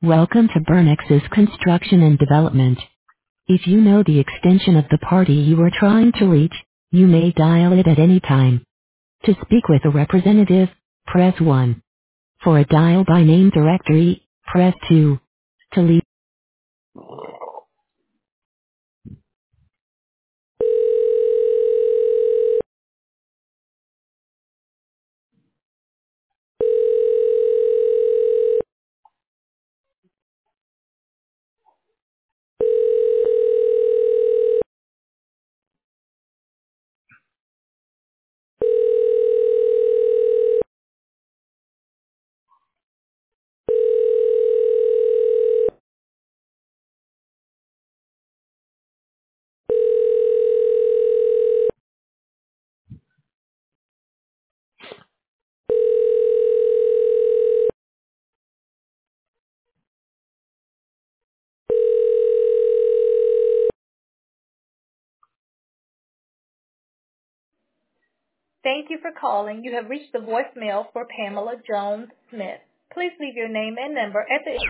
Welcome to Burnex's Construction and Development. If you know the extension of the party you are trying to reach, you may dial it at any time. To speak with a representative, press 1. For a dial by name directory, press 2. To leave. Thank you for calling. You have reached the voicemail for Pamela Jones Smith. Please leave your name and number at the